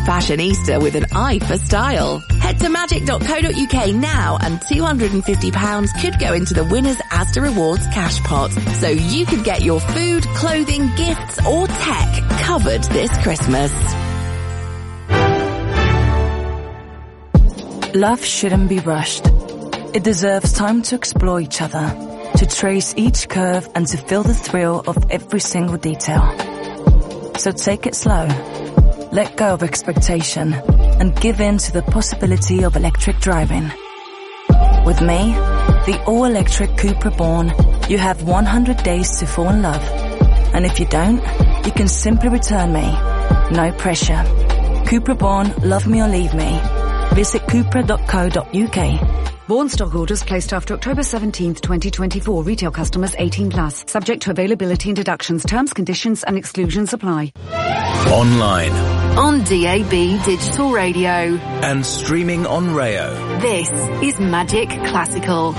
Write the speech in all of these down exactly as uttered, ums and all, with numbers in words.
Fashionista with an eye for style. Head to magic dot co dot uk now and two hundred fifty pounds could go into the winner's Asda Rewards cash pot. So you could get your food, clothing, gifts or tech covered this Christmas. Love shouldn't be rushed. It deserves time to explore each other, to trace each curve and to feel the thrill of every single detail. So take it slow. Let go of expectation and give in to the possibility of electric driving. With me, the all-electric Cupra Born, you have one hundred days to fall in love. And if you don't, you can simply return me. No pressure. Cupra Born, love me or leave me. Visit cupra dot co dot uk. Born stock orders placed after October seventeenth, twenty twenty-four. Retail customers eighteen plus. Subject to availability and deductions. Terms, conditions and exclusions apply. Online. On D A B Digital Radio. And streaming on Rayo. This is Magic Classical.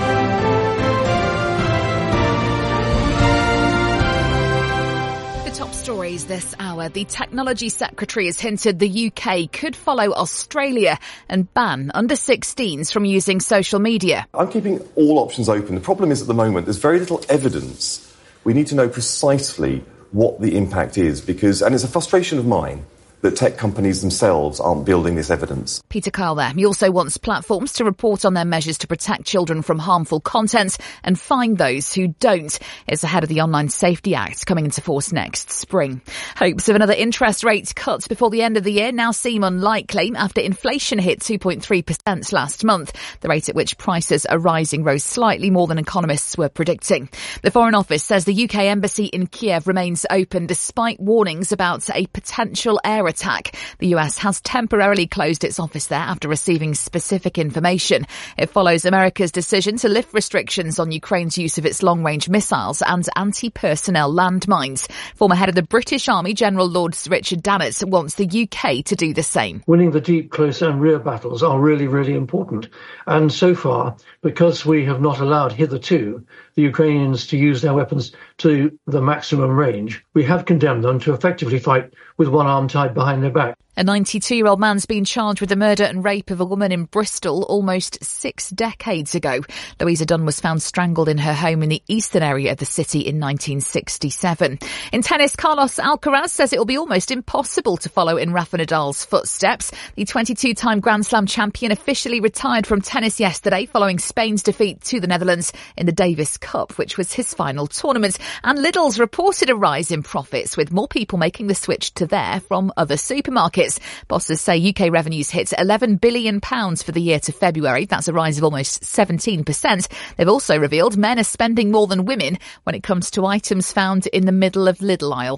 Top stories this hour. The Technology Secretary has hinted the U K could follow Australia and ban under sixteens from using social media. I'm keeping all options open. The problem is at the moment there's very little evidence. We need to know precisely what the impact is because, and it's a frustration of mine, that tech companies themselves aren't building this evidence. Peter Kyle there. He also wants platforms to report on their measures to protect children from harmful content and fine those who don't. It's ahead of the Online Safety Act coming into force next spring. Hopes of another interest rate cut before the end of the year now seem unlikely after inflation hit two point three percent last month. The rate at which prices are rising rose slightly more than economists were predicting. The Foreign Office says the U K Embassy in Kiev remains open despite warnings about a potential air attack. The U S has temporarily closed its office there after receiving specific information. It follows America's decision to lift restrictions on Ukraine's use of its long-range missiles and anti-personnel landmines. Former head of the British Army, General Lord Richard Dannett, wants the U K to do the same. Winning the deep, close and rear battles are really, really important. And so far, because we have not allowed hitherto the Ukrainians to use their weapons to the maximum range, we have condemned them to effectively fight with one arm tied behind their back. A ninety-two-year-old man's been charged with the murder and rape of a woman in Bristol almost six decades ago. Louisa Dunn was found strangled in her home in the eastern area of the city in nineteen sixty-seven. In tennis, Carlos Alcaraz says it will be almost impossible to follow in Rafa Nadal's footsteps. The twenty-two-time Grand Slam champion officially retired from tennis yesterday following Spain's defeat to the Netherlands in the Davis Cup, which was his final tournament. And Lidl's reported a rise in profits, with more people making the switch to there from other supermarkets. Bosses say U K revenues hit eleven billion pounds for the year to February. That's a rise of almost seventeen percent. They've also revealed men are spending more than women when it comes to items found in the middle of Lidl aisle.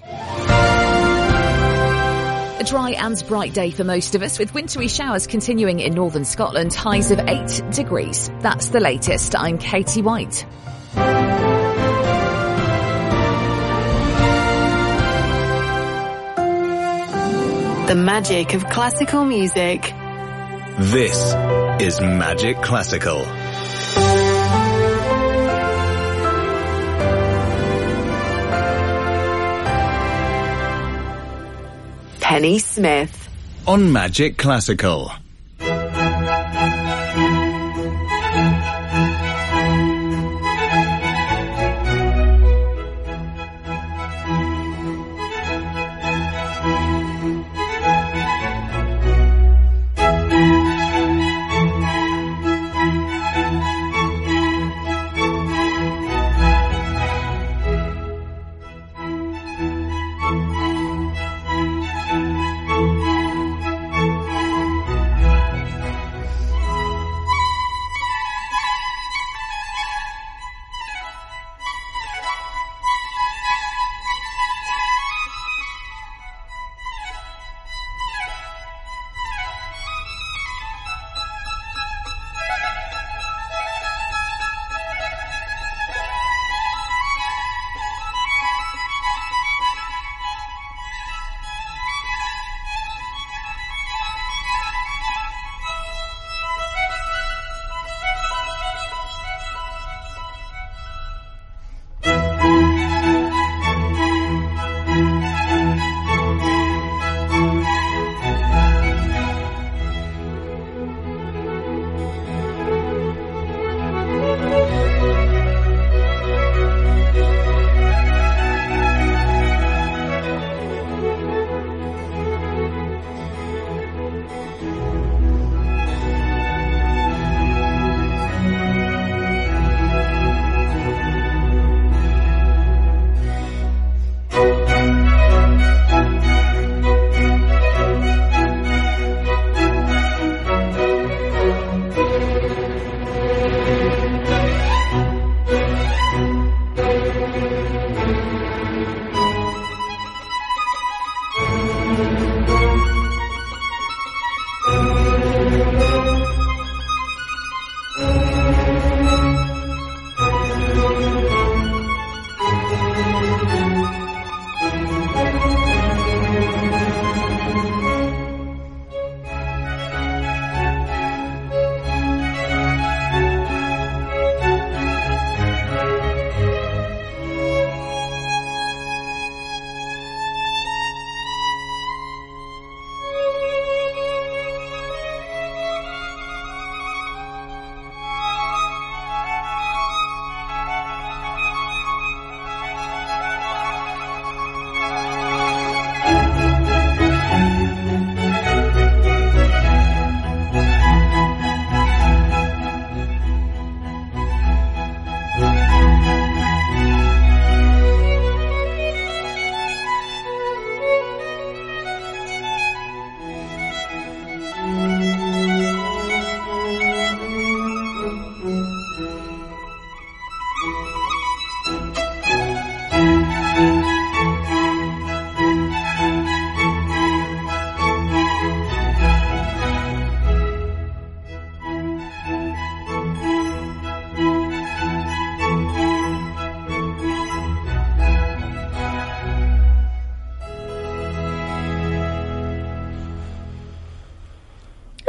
A dry and bright day for most of us, with wintry showers continuing in northern Scotland, highs of eight degrees. That's the latest. I'm Katie White. The magic of classical music. This is Magic Classical. Penny Smith. On Magic Classical.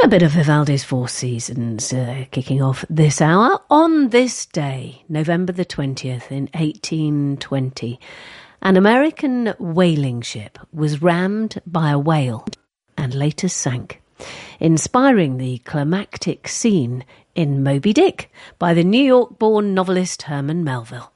A bit of Vivaldi's Four Seasons uh, kicking off this hour. On this day, November the twentieth in eighteen twenty, an American whaling ship was rammed by a whale and later sank, inspiring the climactic scene in Moby Dick by the New York-born novelist Herman Melville.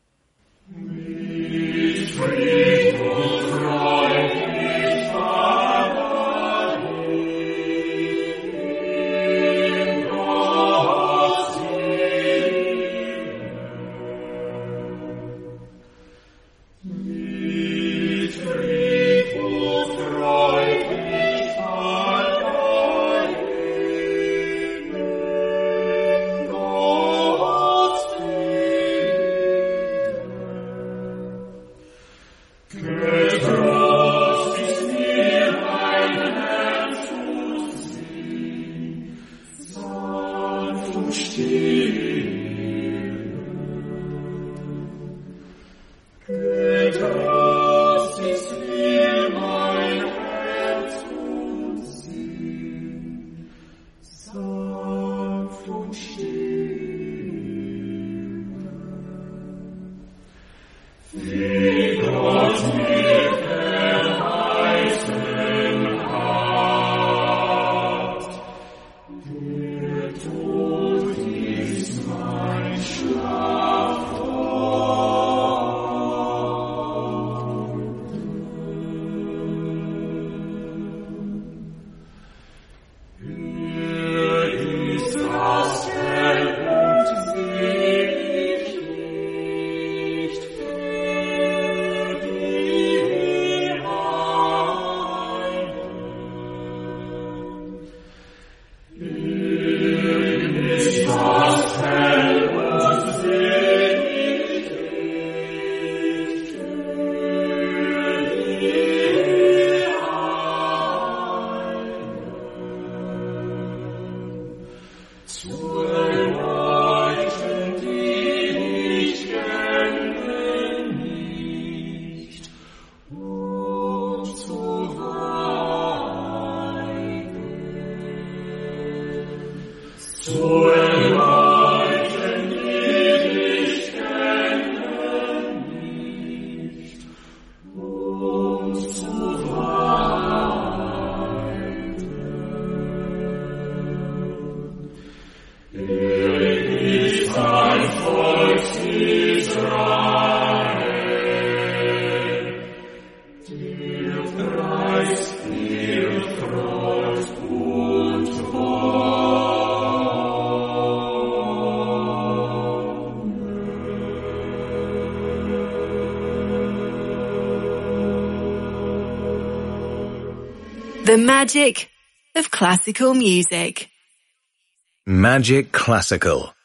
The magic of classical music. Magic Classical.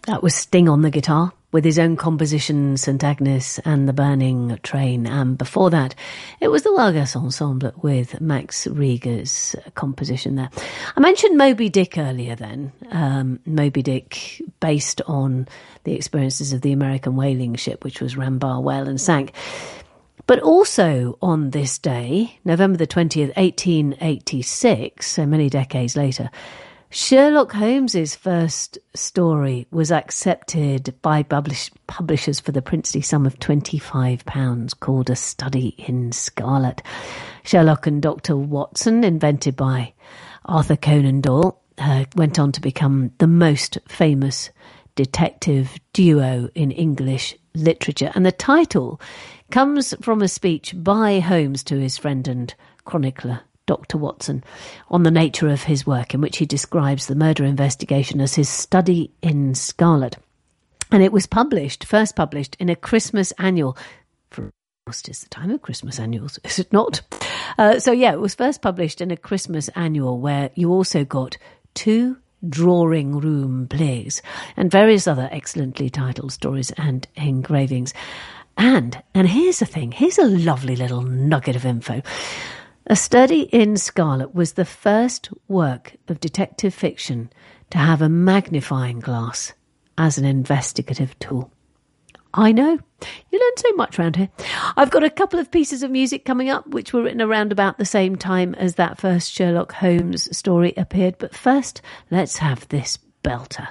That was Sting on the guitar with his own composition, Saint Agnes and the Burning Train. And before that, it was the Vargas Ensemble with Max Rieger's composition there. I mentioned Moby Dick earlier then. Um, Moby Dick, based on the experiences of the American whaling ship, which was Rambar Whale and sank. But also on this day, November the twentieth, eighteen eighty-six, so many decades later, Sherlock Holmes's first story was accepted by publish- publishers for the princely sum of twenty-five pounds, called A Study in Scarlet. Sherlock and Doctor Watson, invented by Arthur Conan Doyle, uh, went on to become the most famous detective duo in English literature. And the title comes from a speech by Holmes to his friend and chronicler, Doctor Watson, on the nature of his work, in which he describes the murder investigation as his study in scarlet. And it was published, first published, in a Christmas annual. For it's the time of Christmas annuals, is it not? Uh, so yeah, it was first published in a Christmas annual where you also got two drawing room plays and various other excellently titled stories and engravings. And, and here's the thing, here's a lovely little nugget of info. A Study in Scarlet was the first work of detective fiction to have a magnifying glass as an investigative tool. I know, you learn so much around here. I've got a couple of pieces of music coming up which were written around about the same time as that first Sherlock Holmes story appeared. But first, let's have this belter.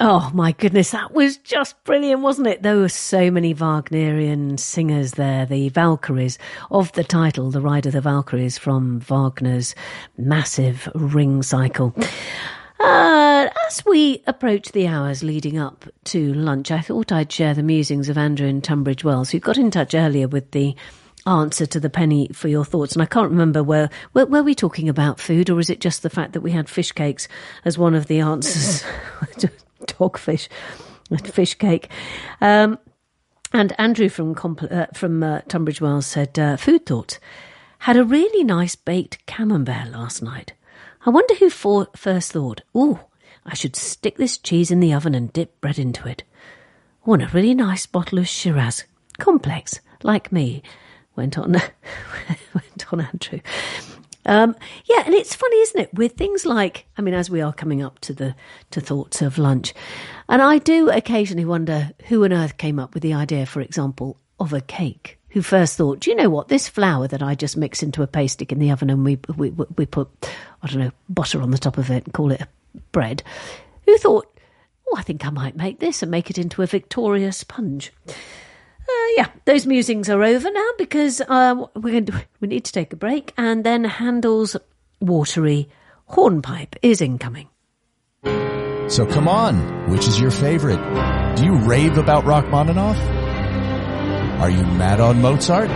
Oh, my goodness, that was just brilliant, wasn't it? There were so many Wagnerian singers there. The Valkyries of the title, The Ride of the Valkyries, from Wagner's massive Ring cycle. Uh, as we approach the hours leading up to lunch, I thought I'd share the musings of Andrew in Tunbridge Wells, who got in touch earlier with the answer to the penny for your thoughts. And I can't remember, where, were, were we talking about food, or is it just the fact that we had fish cakes as one of the answers? Dogfish, fish cake. Um, and Andrew from Compl- uh, from uh, Tunbridge Wells said, uh, food thoughts. Had a really nice baked camembert last night. I wonder who for- first thought, ooh, I should stick this cheese in the oven and dip bread into it. Oh, and a really nice bottle of Shiraz. Complex, like me, went on, went on Andrew. Um, yeah, and it's funny, isn't it, with things like, I mean, as we are coming up to the to thoughts of lunch, and I do occasionally wonder who on earth came up with the idea, for example, of a cake. Who first thought, do you know what, this flour that I just mix into a paste stick in the oven and we we we put, I don't know, butter on the top of it and call it bread. Who thought, oh, I think I might make this and make it into a Victoria sponge. Uh, yeah, those musings are over now because uh, we're going to, we need to take a break, and then Handel's watery hornpipe is incoming. So come on, which is your favorite? Do you rave about Rachmaninoff? Are you mad on Mozart?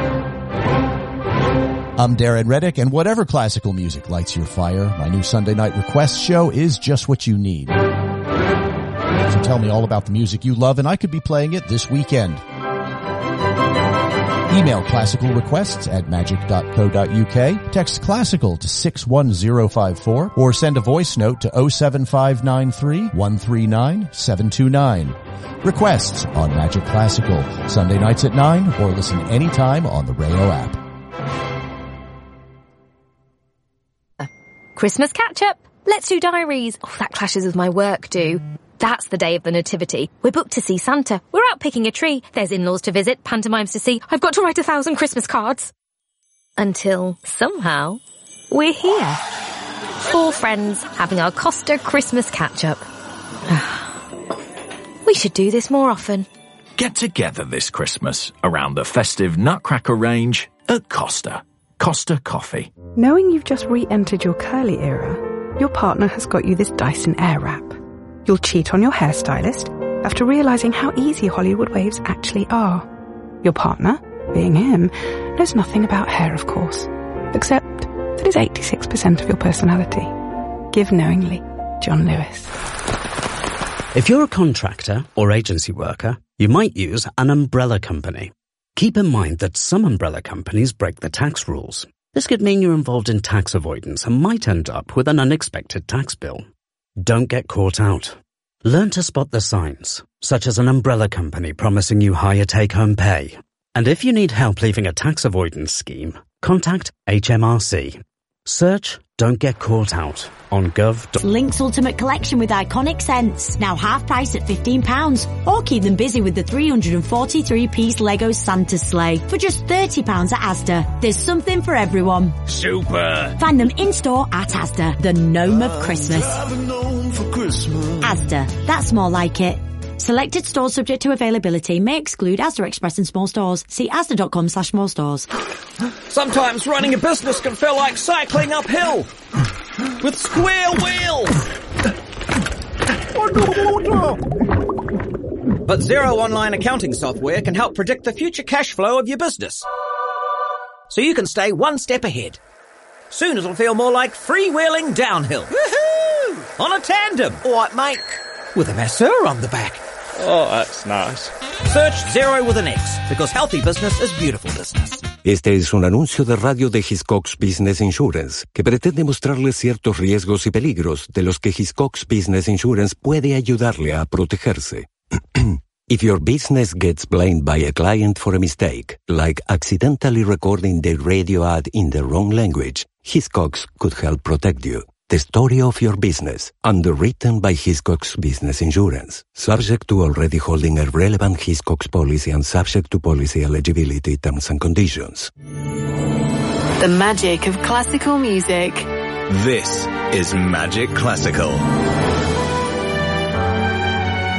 I'm Darren Reddick, and whatever classical music lights your fire, my new Sunday night request show is just what you need. So tell me all about the music you love, and I could be playing it this weekend. Email classical requests at magic dot co dot uk, text classical to six one zero five four, or send a voice note to oh seven five nine three, one three nine, seven two nine. Requests on Magic Classical, Sunday nights at nine, or listen anytime on the Rayo app. Christmas catch-up. Let's do diaries. Oh, that clashes with my work do. That's the day of the nativity. We're booked to see Santa. We're out picking a tree. There's in-laws to visit, pantomimes to see. I've got to write a thousand Christmas cards. Until, somehow, we're here. Four friends having our Costa Christmas catch-up. We should do this more often. Get together this Christmas around the festive Nutcracker range at Costa. Costa Coffee. Knowing you've just re-entered your curly era, your partner has got you this Dyson Airwrap. You'll cheat on your hairstylist after realising how easy Hollywood waves actually are. Your partner, being him, knows nothing about hair, of course, except that it's eighty-six percent of your personality. Give knowingly, John Lewis. If you're a contractor or agency worker, you might use an umbrella company. Keep in mind that some umbrella companies break the tax rules. This could mean you're involved in tax avoidance and might end up with an unexpected tax bill. Don't get caught out. Learn to spot the signs, such as an umbrella company promising you higher take-home pay. And if you need help leaving a tax avoidance scheme, contact H M R C. Search Don't Get Caught Out on gov. Link's Ultimate Collection with iconic scents, now half price at fifteen pounds. Or keep them busy with the three hundred forty-three piece Lego Santa sleigh for just thirty pounds at Asda. There's something for everyone. Super! Find them in-store at Asda, the gnome of Christmas. Asda, that's more like it. Selected stores subject to availability may exclude Asda Express and small stores. See asda.com slash small stores. Sometimes running a business can feel like cycling uphill with square wheels. But Xero Online Accounting Software can help predict the future cash flow of your business, so you can stay one step ahead. Soon it'll feel more like freewheeling downhill. Woohoo! On a tandem. All right, mate. With a masseur on the back. Oh, that's nice. Search Xero with an X, because healthy business is beautiful business. Este es un anuncio de radio de Hiscox Business Insurance, que pretende mostrarle ciertos riesgos y peligros de los que Hiscox Business Insurance puede ayudarle a protegerse. If your business gets blamed by a client for a mistake, like accidentally recording the radio ad in the wrong language, Hiscox could help protect you. The story of your business, underwritten by Hiscox Business Insurance. Subject to already holding a relevant Hiscox policy and subject to policy eligibility terms and conditions. The magic of classical music. This is Magic Classical.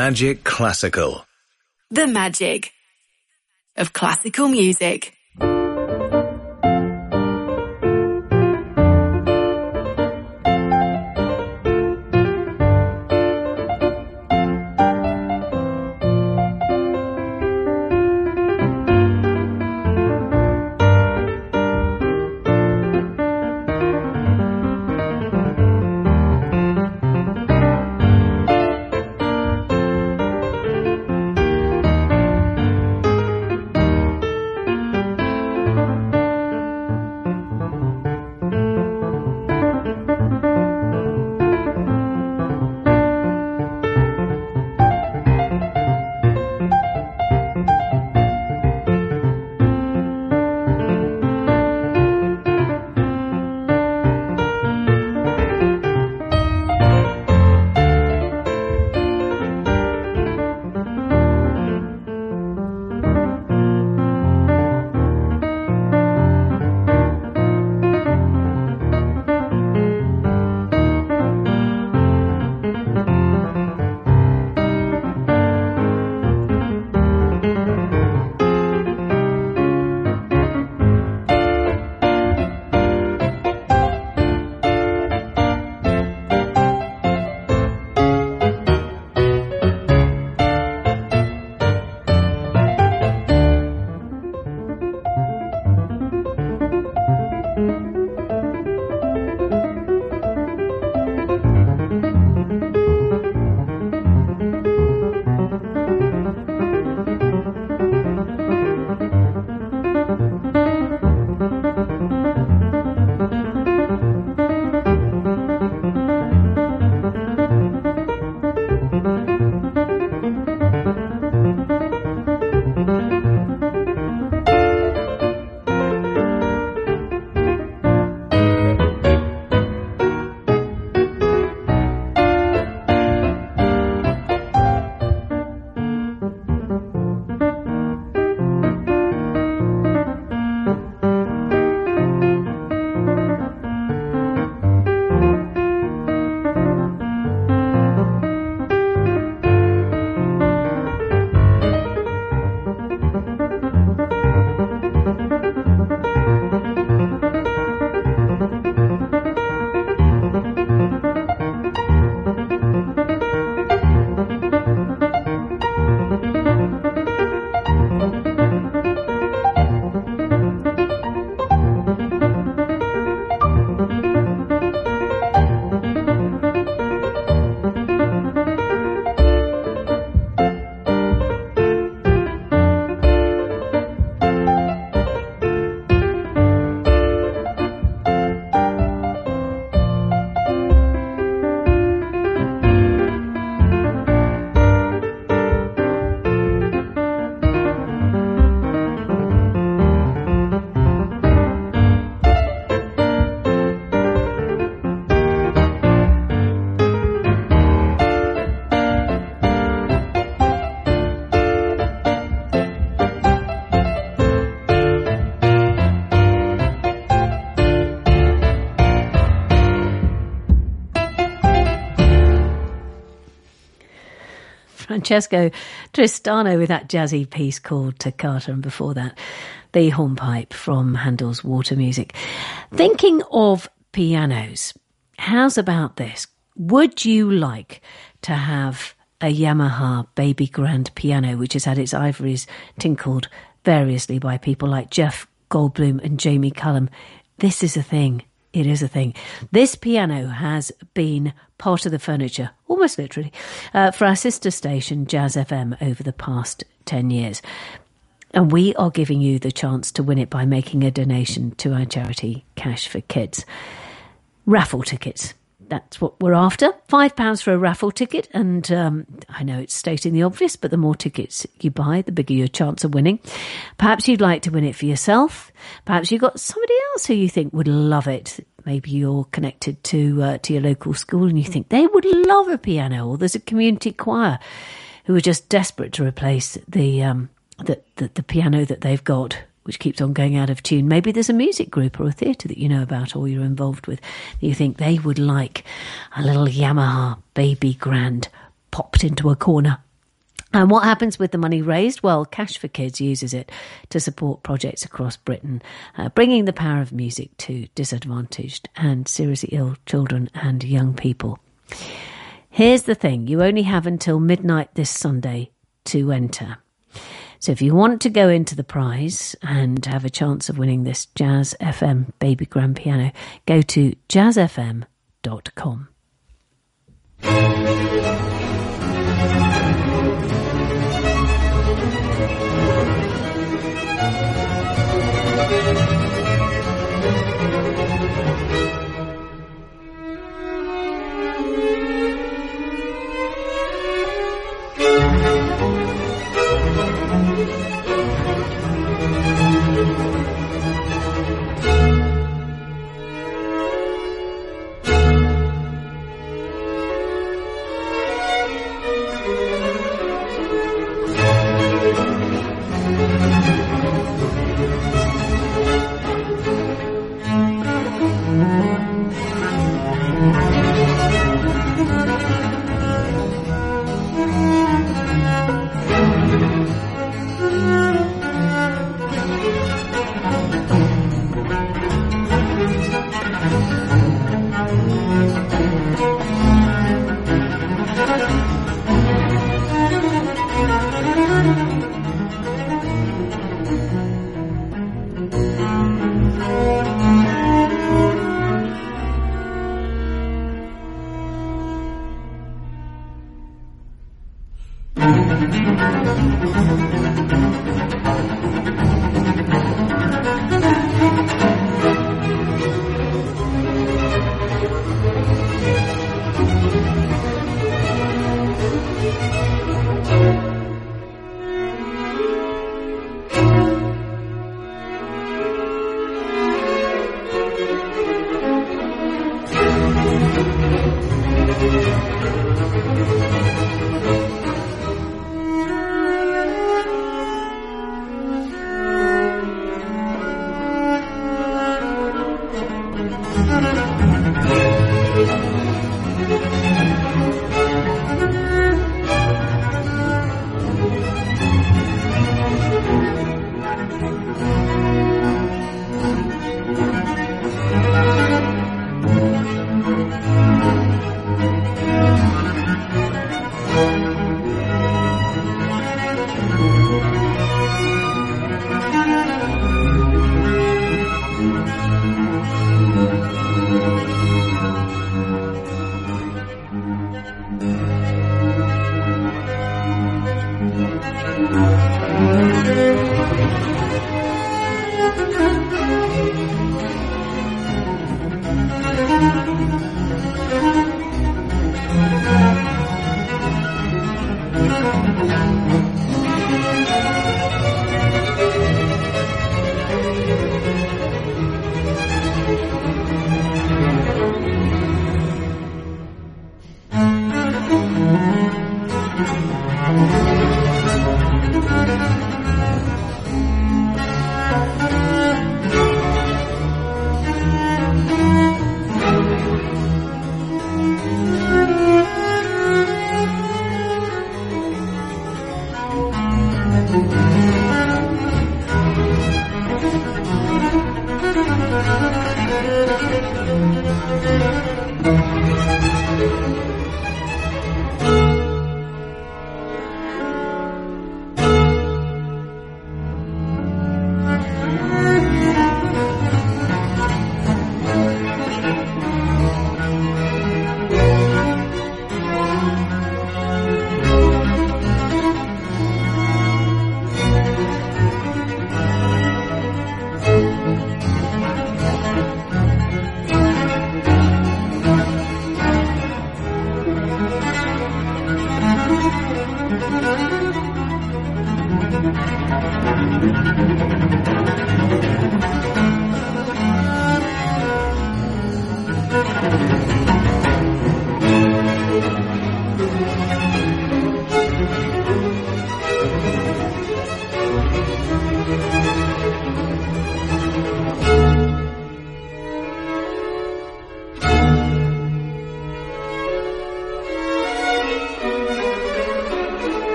Magic Classical. The magic of classical music. Francesco Tristano with that jazzy piece called Toccata, and before that, the hornpipe from Handel's Water Music. Thinking of pianos, how's about this? Would you like to have a Yamaha baby grand piano, which has had its ivories tinkled variously by people like Jeff Goldblum and Jamie Cullum? This is a thing. It is a thing. This piano has been part of the furniture, almost literally, uh, for our sister station, Jazz F M, over the past ten years. And we are giving you the chance to win it by making a donation to our charity, Cash for Kids. Raffle tickets. That's what we're after. Five pounds for a raffle ticket. And um, I know it's stating the obvious, but the more tickets you buy, the bigger your chance of winning. Perhaps you'd like to win it for yourself. Perhaps you've got somebody else who you think would love it. Maybe you're connected to uh, to your local school and you think they would love a piano. Or there's a community choir who are just desperate to replace the um, the, the, the piano that they've got, which keeps on going out of tune. Maybe there's a music group or a theatre that you know about or you're involved with that you think they would like a little Yamaha baby grand popped into a corner And what happens with the money raised? Well, Cash for Kids uses it to support projects across Britain, uh, bringing the power of music to disadvantaged and seriously ill children and young people. Here's the thing. You only have until midnight this Sunday to enter. So if you want to go into the prize and have a chance of winning this Jazz F M baby grand piano, go to jazz f m dot com.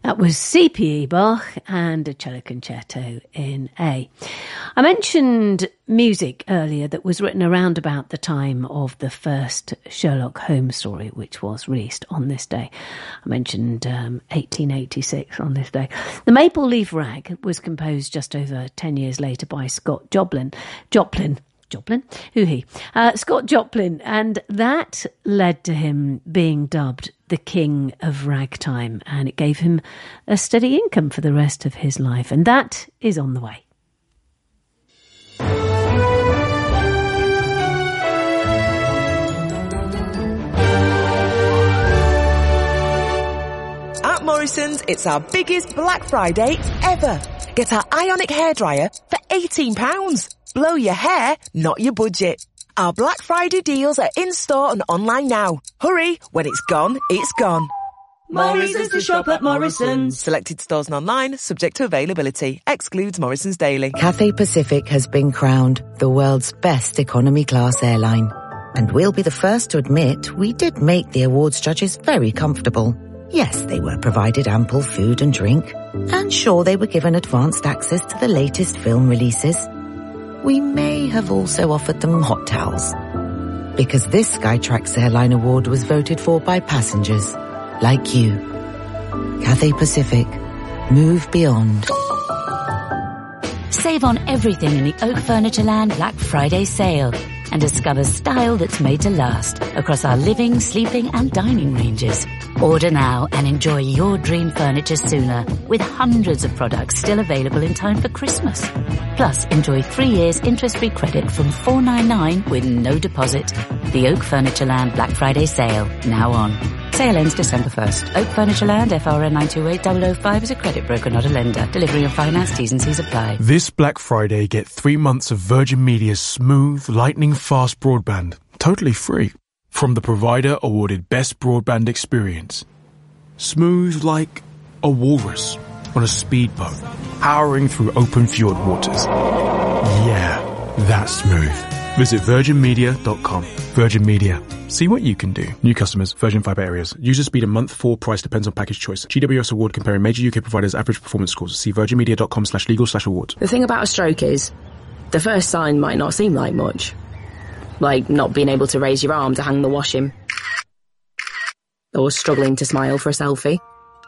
That was C P E Bach and a cello concerto in A. I mentioned music earlier that was written around about the time of the first Sherlock Holmes story, which was released on this day. I mentioned um, eighteen eighty-six on this day. The Maple Leaf Rag was composed just over ten years later by Scott Joplin. Joplin. Joplin? Who he? Uh, Scott Joplin. And that led to him being dubbed the King of Ragtime. And it gave him a steady income for the rest of his life. And that is on the way. At Morrison's, it's our biggest Black Friday ever. Get our Ionic hairdryer for eighteen pounds. Blow your hair, not your budget. Our Black Friday deals are in-store and online now. Hurry, when it's gone, it's gone. Morrison's to shop at Morrison's. Selected stores and online, subject to availability. Excludes Morrison's Daily. Cathay Pacific has been crowned the world's best economy class airline. And we'll be the first to admit we did make the awards judges very comfortable. Yes, they were provided ample food and drink. And sure, they were given advanced access to the latest film releases. We may have also offered them hot towels. Because this Skytrax Airline Award was voted for by passengers like you. Cathay Pacific. Move beyond. Save on everything in the Oak Furnitureland Black Friday sale and discover style that's made to last across our living, sleeping and dining ranges. Order now and enjoy your dream furniture sooner with hundreds of products still available in time for Christmas. Plus, enjoy three years interest-free credit from four ninety-nine with no deposit. The Oak Furnitureland Black Friday sale, now on. Sale ends December first. Oak Furnitureland, F R N nine two eight zero zero five is a credit broker, not a lender. Delivery and finance, T's and C's apply. This Black Friday, get three months of Virgin Media's smooth, lightning-fast broadband, totally free, from the provider awarded Best Broadband Experience. Smooth like a walrus on a speedboat, powering through open fjord waters. Yeah, that's smooth. Visit virgin media dot com. Virgin Media. See what you can do. New customers, Virgin Fibre areas. User speed and month four price depends on package choice. G W S award comparing major U K providers' average performance scores. See virgin media dot com slash legal slash awards. The thing about a stroke is, the first sign might not seem like much. Like not being able to raise your arm to hang the washing. Or struggling to smile for a selfie.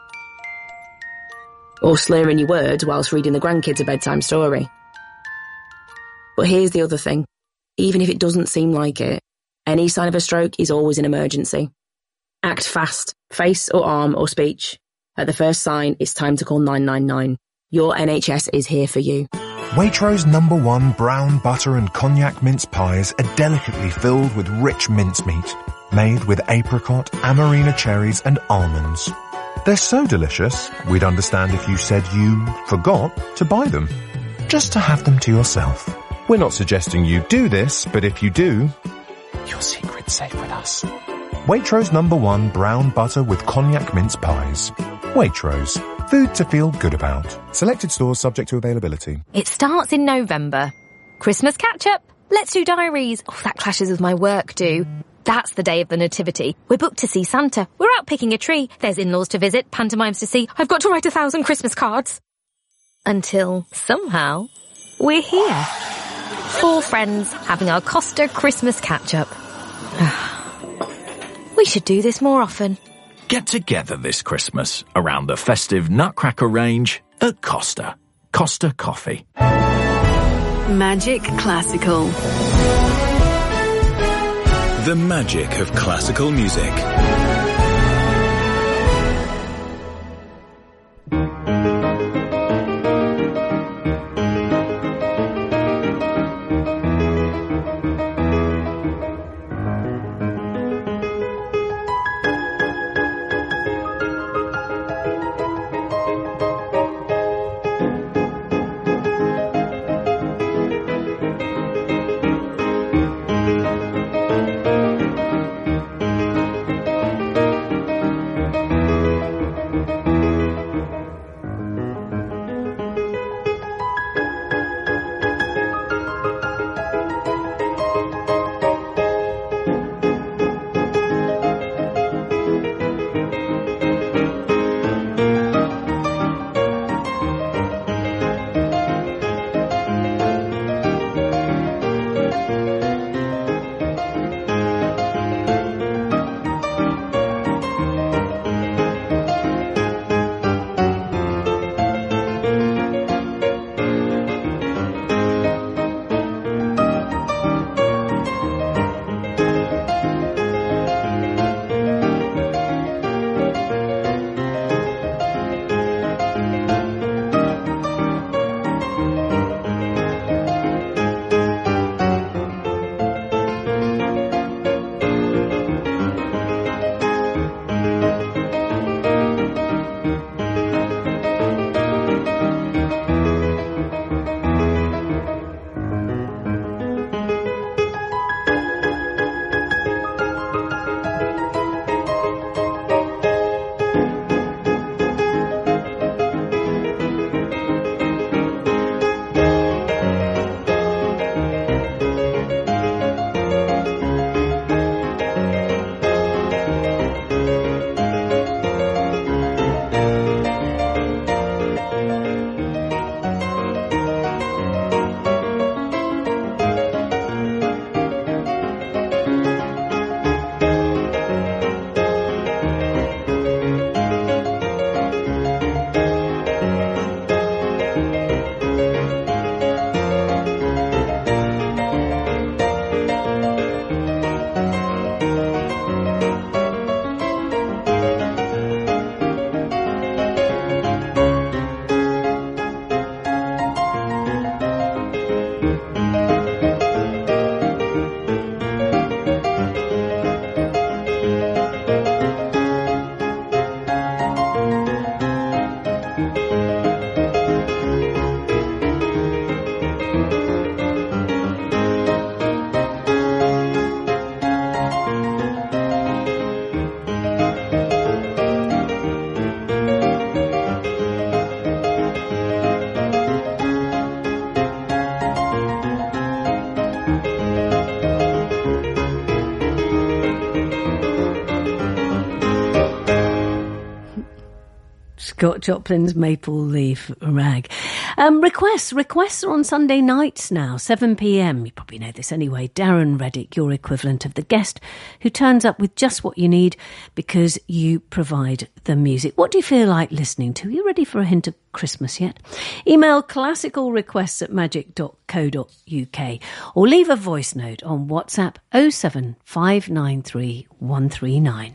Or slurring your words whilst reading the grandkids a bedtime story. But here's the other thing. Even if it doesn't seem like it, any sign of a stroke is always an emergency. Act fast, face or arm or speech. At the first sign, it's time to call nine nine nine. Your N H S is here for you. Waitrose number one brown butter and cognac mince pies are delicately filled with rich mincemeat, made with apricot, amarena cherries and almonds. They're so delicious, we'd understand if you said you forgot to buy them, just to have them to yourself. We're not suggesting you do this, but if you do, your secret's safe with us. Waitrose number one brown butter with cognac mince pies. Waitrose. Food to feel good about. Selected stores subject to availability. It starts in November. Christmas catch-up? Let's do diaries. Oh, that clashes with my work do. That's the day of the Nativity. We're booked to see Santa. We're out picking a tree. There's in-laws to visit, pantomimes to see. I've got to write a thousand Christmas cards. Until, somehow, we're here. Four friends having our Costa Christmas catch-up. We should do this more often. Get together this Christmas around the festive Nutcracker range at Costa. Costa Coffee. Magic Classical. The magic of classical music. Scott Joplin's Maple Leaf Rag. Um, requests. Requests are on Sunday nights now, seven p.m. You probably know this anyway. Darren Reddick, your equivalent of the guest who turns up with just what you need because you provide the music. What do you feel like listening to? Are you ready for a hint of Christmas yet? Email classical requests at magic dot co dot uk or leave a voice note on WhatsApp oh seven five nine three one three nine.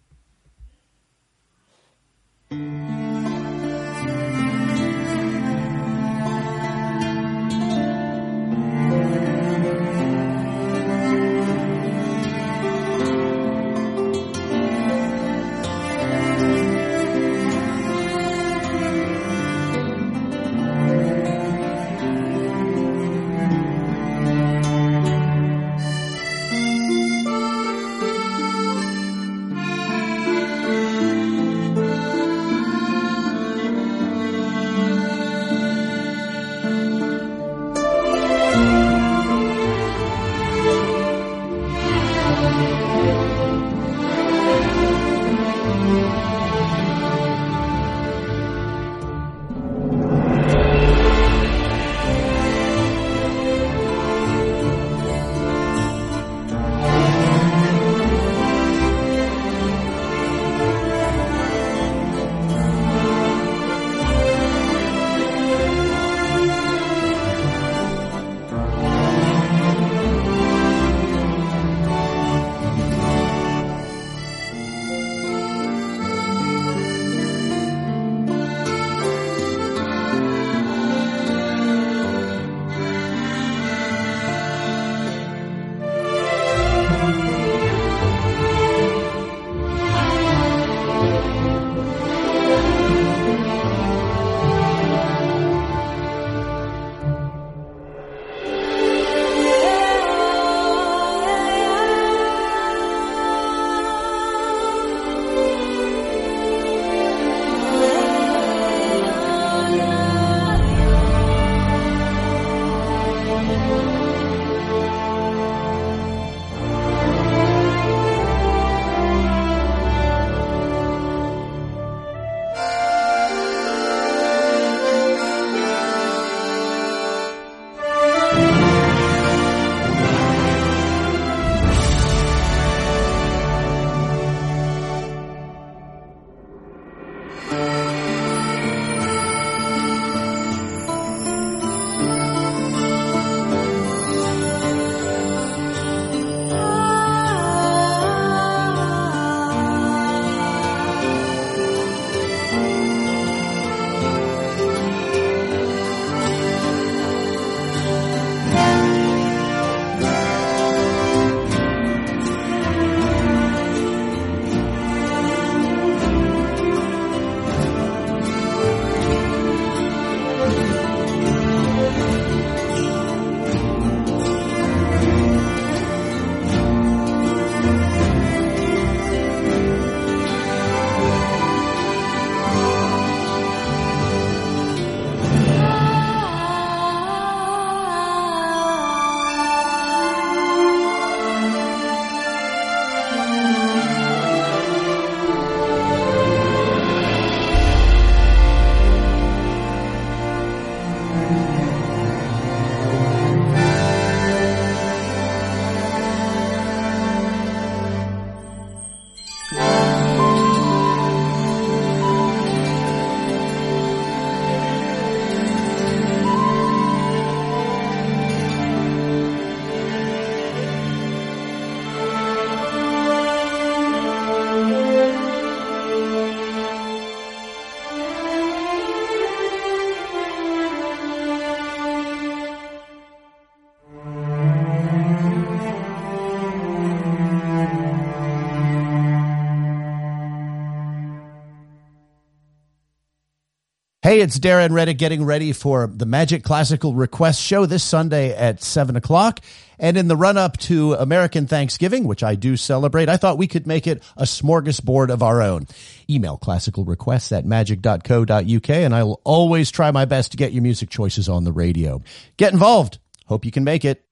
Hey, it's Darren Reddick getting ready for the Magic Classical Request show this Sunday at seven o'clock. And in the run-up to American Thanksgiving, which I do celebrate, I thought we could make it a smorgasbord of our own. Email classical requests at magic dot co dot uk, and I will always try my best to get your music choices on the radio. Get involved. Hope you can make it.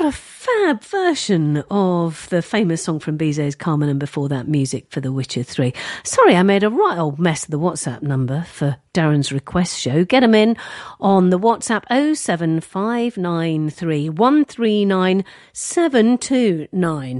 a fab version of the famous song from Bizet's Carmen, and before that, music for The Witcher three. Sorry, I made a right old mess of the WhatsApp number for Darren's request show. Get them in on the WhatsApp oh seven five nine three one three nine seven two nine.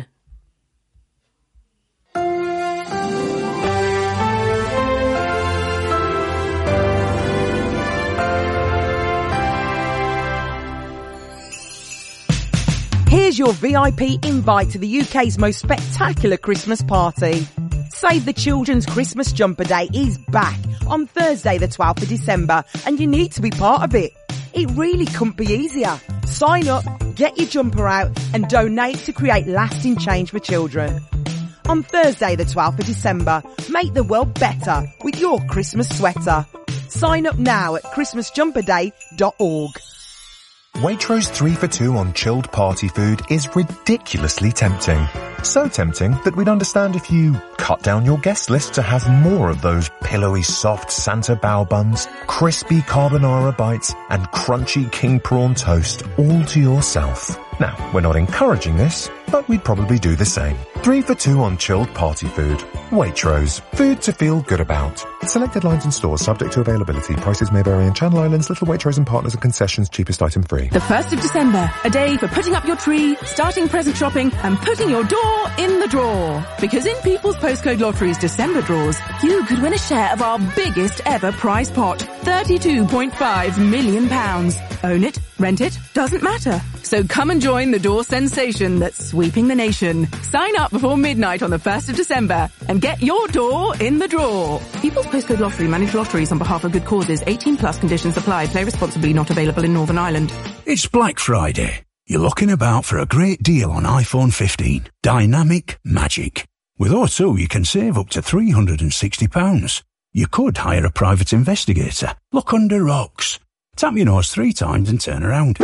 Here's your V I P invite to the U K's most spectacular Christmas party. Save the Children's Christmas Jumper Day is back on Thursday the twelfth of December, and you need to be part of it. It really couldn't be easier. Sign up, get your jumper out and donate to create lasting change for children. On Thursday the twelfth of December, make the world better with your Christmas sweater. Sign up now at christmas jumper day dot org. Waitrose three for two on chilled party food is ridiculously tempting. So tempting that we'd understand if you cut down your guest list to have more of those pillowy soft Santa bao buns, crispy carbonara bites, and crunchy king prawn toast all to yourself. Now, we're not encouraging this, but we'd probably do the same. Three for two on chilled party food. Waitrose. Food to feel good about. Selected lines and stores subject to availability. Prices may vary in Channel Islands, Little Waitrose and Partners and Concessions. Cheapest item free. The first of December, a day for putting up your tree, starting present shopping, and putting your door in the drawer. Because in People's Postcode Lottery's December draws, you could win a share of our biggest ever prize pot, thirty-two point five million pounds. Own it, rent it, doesn't matter. So come and join the door sensation that's sweeping the nation. Sign up before midnight on the first of December and get your door in the drawer. People's Postcode Lottery manage lotteries on behalf of good causes. eighteen plus conditions apply. Play responsibly. Not available in Northern Ireland. It's Black Friday. You're looking about for a great deal on iPhone fifteen. Dynamic Magic. With O two, you can save up to three hundred sixty pounds. You could hire a private investigator. Look under rocks. Tap your nose three times and turn around.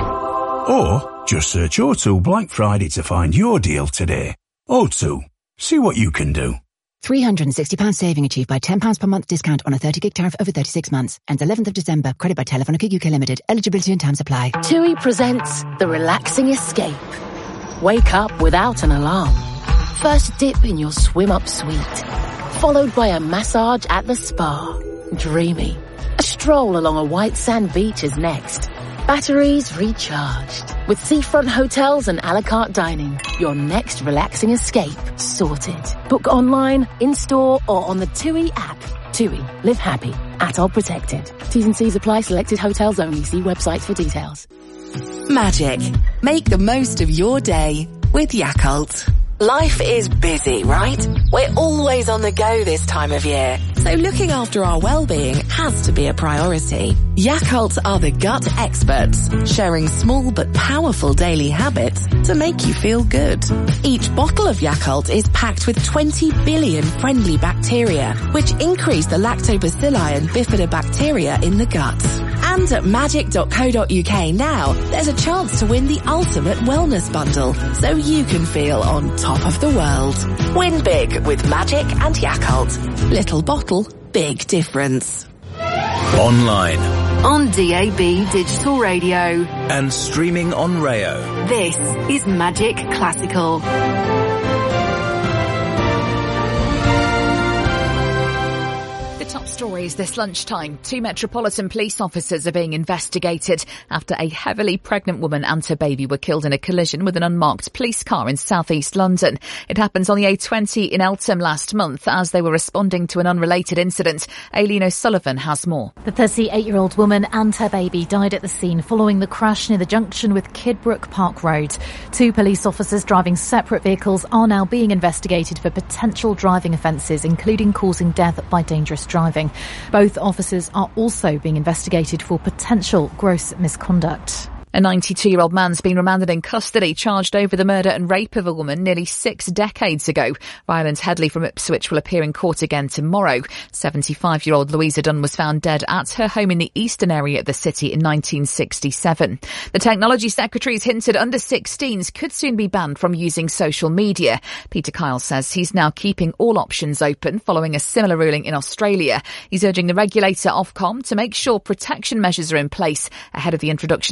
Or just search O two Black Friday to find your deal today. O two. See what you can do. three hundred sixty pounds saving achieved by ten pounds per month discount on a thirty gig tariff over thirty-six months. Ends eleventh of December. Credit by Telefonica U K Limited. Eligibility and terms apply. TUI presents The Relaxing Escape. Wake up without an alarm. First dip in your swim-up suite. Followed by a massage at the spa. Dreamy. A stroll along a white sand beach is next. Batteries recharged. With seafront hotels and a la carte dining, your next relaxing escape sorted. Book online, in-store or on the TUI app. TUI. Live happy. Atoll protected. T's and C's apply. Selected hotels only. See websites for details. Magic. Make the most of your day with Yakult. Life is busy, right? We're always on the go this time of year, so looking after our well-being has to be a priority. Yakult are the gut experts, sharing small but powerful daily habits to make you feel good. Each bottle of Yakult is packed with twenty billion friendly bacteria, which increase the lactobacilli and bifidobacteria in the gut. And at magic dot co dot uk now, there's a chance to win the ultimate wellness bundle, so you can feel on top of the world. Win big with Magic and Yakult. Little bottle, big difference. Online. On D A B Digital Radio. And streaming on Rayo. This is Magic Classical. Stories this lunchtime. Two Metropolitan Police officers are being investigated after a heavily pregnant woman and her baby were killed in a collision with an unmarked police car in southeast London. It happened on the A twenty in Eltham last month as they were responding to an unrelated incident. Aileen O'Sullivan has more. The thirty-eight-year-old woman and her baby died at the scene following the crash near the junction with Kidbrooke Park Road. Two police officers driving separate vehicles are now being investigated for potential driving offences, including causing death by dangerous driving. Both officers are also being investigated for potential gross misconduct. A ninety-two-year-old man's been remanded in custody, charged over the murder and rape of a woman nearly six decades ago. Ryland Headley from Ipswich will appear in court again tomorrow. seventy-five-year-old Louisa Dunn was found dead at her home in the eastern area of the city in nineteen sixty-seven. The Technology Secretary's hinted under sixteens could soon be banned from using social media. Peter Kyle says he's now keeping all options open following a similar ruling in Australia. He's urging the regulator Ofcom to make sure protection measures are in place ahead of the introduction of the online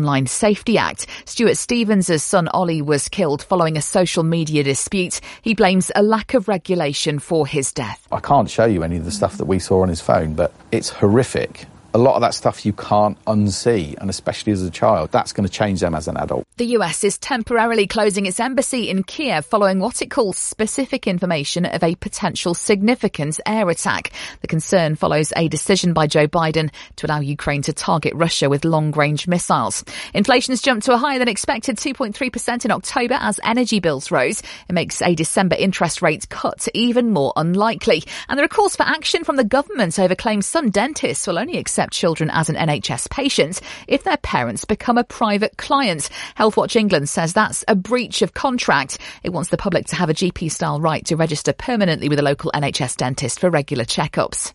Online Safety Act. Stuart Stevens' son Ollie was killed following a social media dispute. He blames a lack of regulation for his death. I can't show you any of the stuff that we saw on his phone, but it's horrific. A lot of that stuff you can't unsee, and especially as a child, that's going to change them as an adult. The U S is temporarily closing its embassy in Kiev following what it calls specific information of a potential significant air attack. The concern follows a decision by Joe Biden to allow Ukraine to target Russia with long-range missiles. Inflation's jumped to a higher than expected two point three percent in October as energy bills rose. It makes a December interest rate cut even more unlikely. And there are calls for action from the government over claims some dentists will only accept children as an N H S patient if their parents become a private client. Healthwatch England says that's a breach of contract. It wants the public to have a G P-style right to register permanently with a local N H S dentist for regular checkups.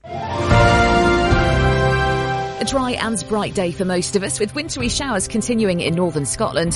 A dry and bright day for most of us, with wintry showers continuing in northern Scotland.